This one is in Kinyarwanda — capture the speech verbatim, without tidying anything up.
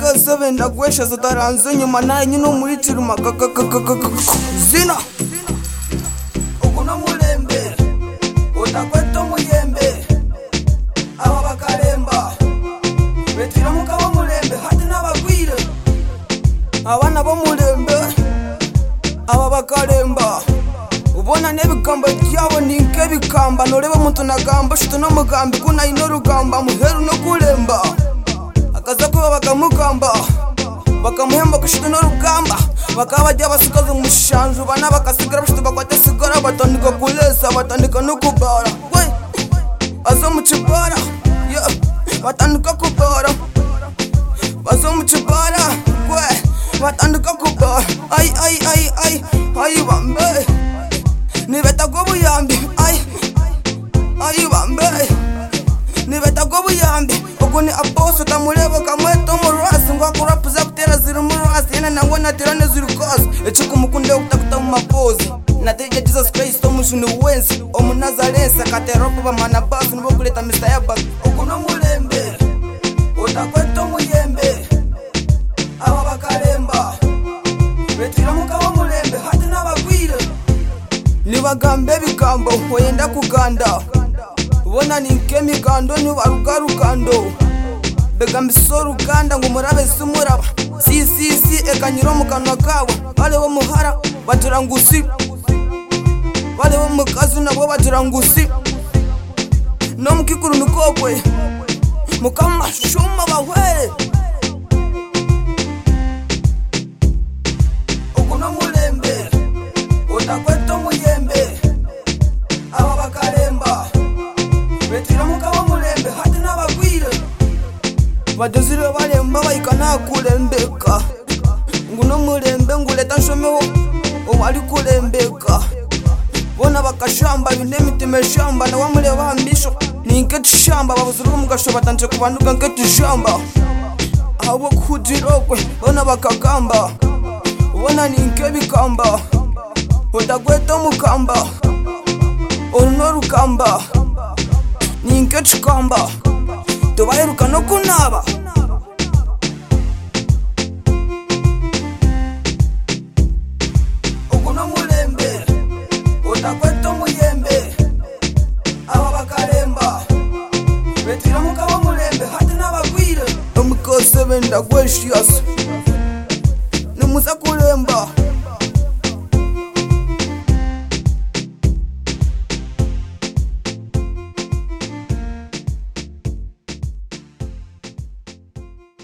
mukasa benda gwesha zataranze nyuma naye nyine umuritiruma zina ukuno mulembe utakweta muyembe aba bakaremba betira mukaba mulembe hati n'abagwire abana bo mulembe aba bakaremba ubona nebikamba byabo ninke bikamba noreba muntu nagamba shito no mugambi kuna ino rugamba muheru no kulemba akaza kuba bakamugamba bakamuhemba kushito no rugamba bakaba bajya basigaza umushanju bana bakasigara bashito bakwate sigara batandika kulesa batandika no kubara we azo muchibara yeah batandika kubara bazo muchibara we batandika kubara ai ai ai ai ai bambe nibeta gobu yambi ai ai bambe nibeta gobu yambi ogoni aposo tamurebo kamweto murasi ngwa kurapuza kutera ziri murasi ena nangona tirane ziri cause echiku mukunde ukutakuta mu mapozi nateje Jesus Christ omushuni wenzi omunazarensa kateropo bamana basu nibo kuleta Mister Yabas okuno mulembe utakweta muyembe aba bakaremba betira mukaba mulembe hati n'abagwire nibagambe bigambo oyenda kuganda ubona ninke migando ni warugarugando begambiso ruganda ngo murabe sumuraba si si si ekanyiro mukanwa kawe bale bo muhara baturangusi bale bo mukazi nabo baturangusi no mukikuru mikokwe mukama shuma bahwere okuno mulembe utakweta muyembe aba bakaremba betira mukaba mulembe hati n'abagwire badozire balemba bayikana kulembeka nguno mulembe nguleta nshomeho owali kulembeka bona bakashamba binemitima shamba na wamule bambisho ninke tushamba babuzuru mugasho batanje kubanduka nke tushamba abo kudirokwe bona bakagamba bona ninke bikamba utagweta mukamba ono rukamba ninke tukamba tubaheruka no kunaba okuno mulembe utakweta muyembe aba bakaremba betira mukaba mulembe hati n'abagwire omukose benda gweshias nimuza kulemba